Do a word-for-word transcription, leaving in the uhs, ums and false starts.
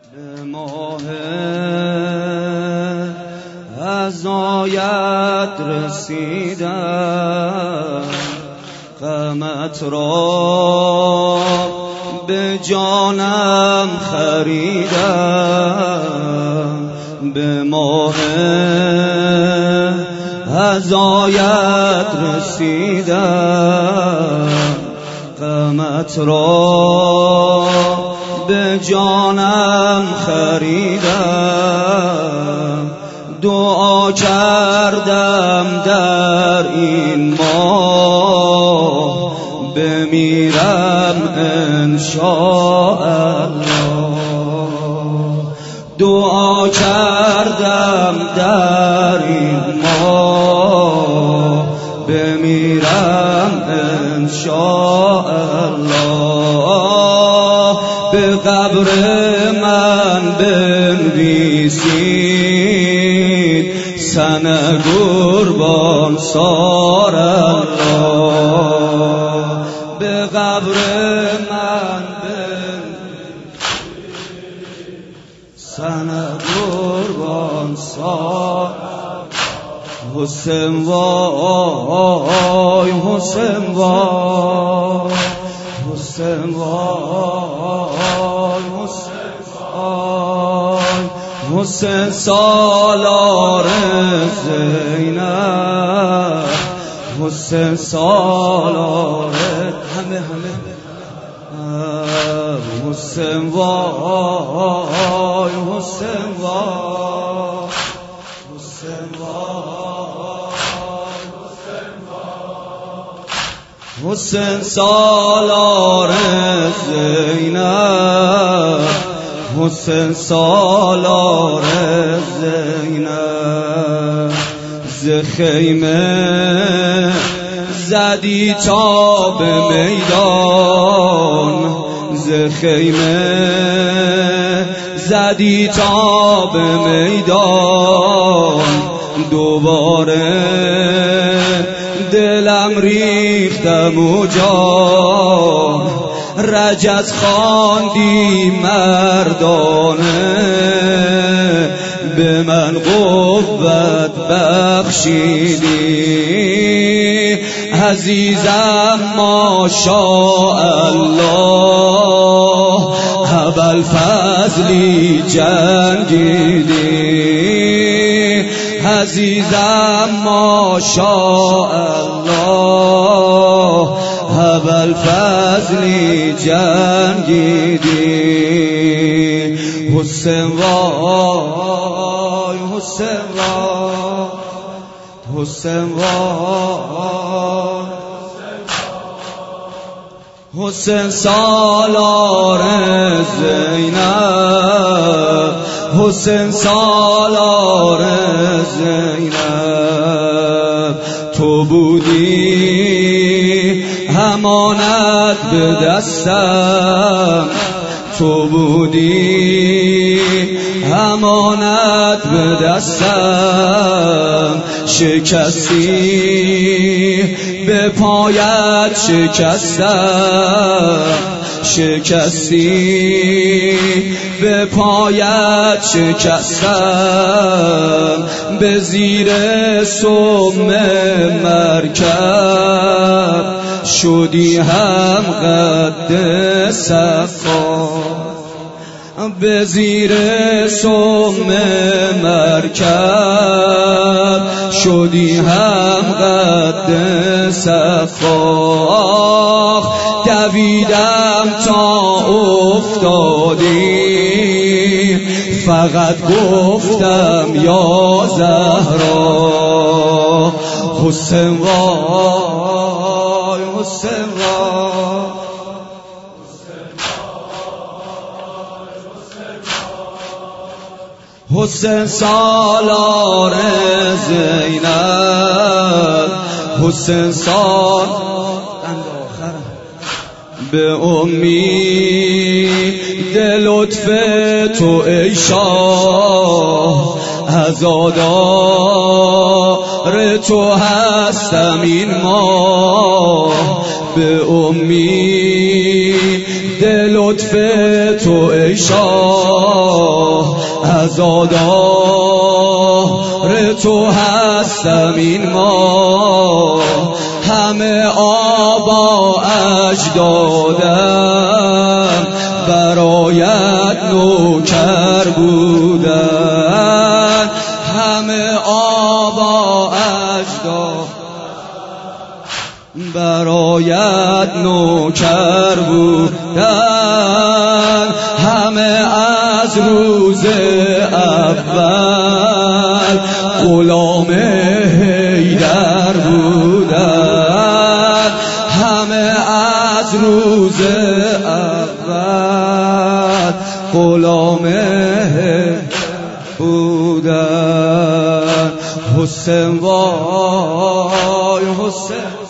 به ماه عزایت رسیدم، غمت را به جانم خریدم. به ماه عزایت رسیدم، غمت را به جانم خریدم. دعا کردم در این ماه بمیرم انشاءالله. دعا کردم در این ماه بمیرم انشاءالله. به قبر من بنویسید سنه قربان سار الله. به قبر من بنویسید سنه قربان سار. حسین وای حسین وای حسین وای حسین وای حسین سالار زینب. حسین سالار همه همه حسین وای حسین وای حسین وای حسین سالار زینب. حسین سالار زینب. ز خیمه زدی تا به میدان، ز خیمه زدی تا به میدان. دوباره دلم ریختم و جان، رجز خواندی مردانه. به من قوت بخشیدی عزیزم ماشاءالله. ابوالفضلی جنگیدی عزیزم ماشاءالله. ابوالفضلی جنگیدی. حسین وای حسین وای حسین وای حسین سالار زینب. حسین سالار زینب. تو بودی امانت به دستم، تو بودی امانت به دستم. شکستی به پایت شکستم، شکستی به پایت شکستم. به زیر سم مرکب شدی هم قد صفا. به زیر سم مرکب شدی هم قد صفا. دویدم تا افتادی، فقط گفتم یا زهرا. حسین وای حسین وای حسین سالار زینب. حسین سال به امید لطف تو ای شاه، عزادار تو هستم این ماه. به امید لطف تو ای شاه، عزادار تو هستم این ما، همه آبا اجدادم برایت نوکر بودن، همه آبا اجداد برایت نوکر بودن، همه از روز اول غلام حیدر بودن، همه از روز اول غلام حیدر بودن. حسین وای حسین